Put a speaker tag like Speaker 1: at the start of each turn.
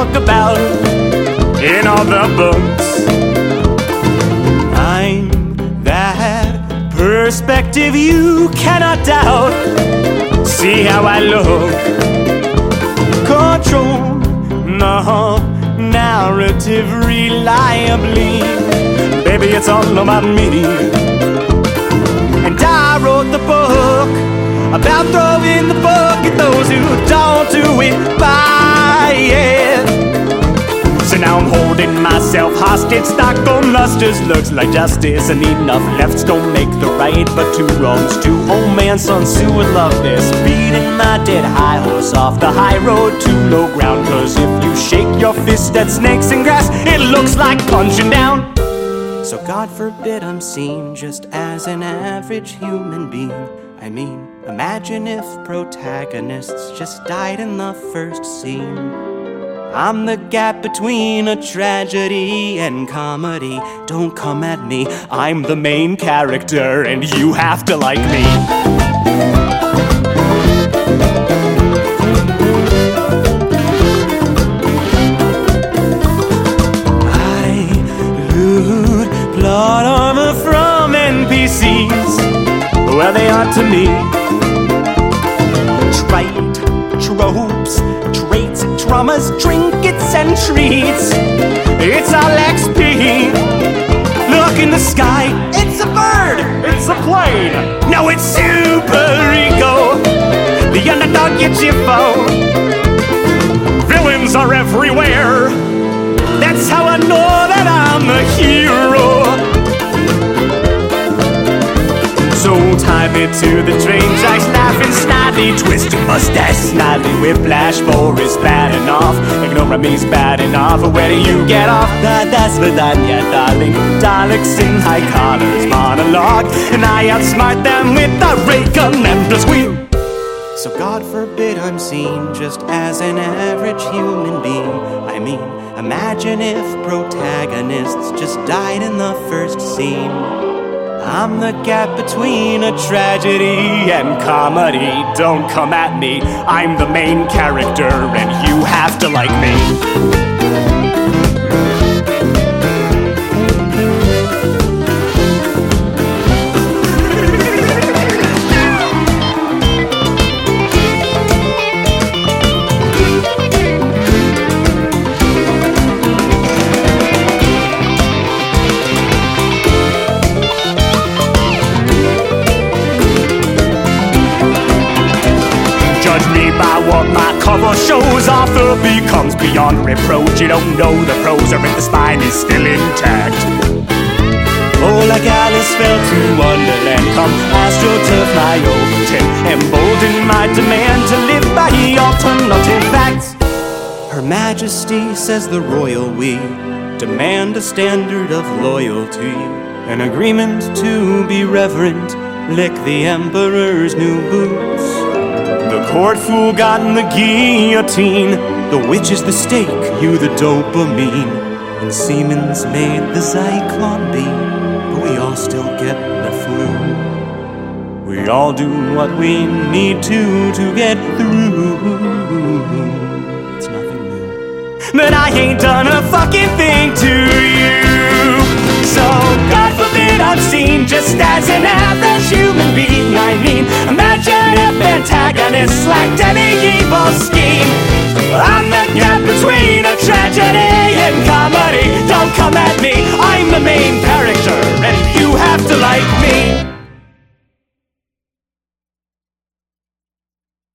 Speaker 1: talk about in all the books. I'm that perspective you cannot doubt. See how I look. Control the narrative reliably. Baby, it's all about me. And I wrote the book about throwing the book at those who don't do it by it. So now I'm holding myself hostage. Stockholm lusters looks like justice, and enough lefts don't make the right, but two wrongs do. Old man Sun Tzu would love this. Beating my dead high horse off the high road to low ground. Cause if you shake your fist at snakes and grass, it looks like punching down. So God forbid I'm seen just as an average human being. I mean, imagine if protagonists just died in the first scene. I'm the gap between a tragedy and comedy. Don't come at me, I'm the main character and you have to like me. I loot plot armor from NPCs. Well, they are to me. Trite tropes, traits, traumas, trinkets, and treats. It's all XP. Look in the sky, it's a bird, it's a plane. No, it's super ego. The underdog gets your foe. Villains are everywhere. That's how I know that I'm the hero. So tie me to the train tracks, laughing snidely, twisted mustache, snidely, whiplash, Boris bad enough, ignore me's bad enough. Where do you get off? That's Vidania, darling. Daleks in high collars, monologue, and I outsmart them with the ray gun and the squeal. So God forbid I'm seen just as an average human being. I mean, imagine if protagonists just died in the first scene. I'm the gap between a tragedy and comedy. Don't come at me, I'm the main character and you have to like me. What my cover shows, Arthur becomes beyond reproach. You don't know the prose, or if the spine is still intact. Oh, like Alice fell to Wonderland, come AstroTurf my Overton, embolden my demand to live by alternative facts. Her Majesty, says the royal we, demand a standard of loyalty, an agreement to be reverent, lick the Emperor's new boots. The court fool got in the guillotine, the witch is the stake, you the dopamine, and Siemens made the Zyklon B, but we all still get the flu. We all do what we need to get through. It's nothing new. But I ain't done a fucking thing to you.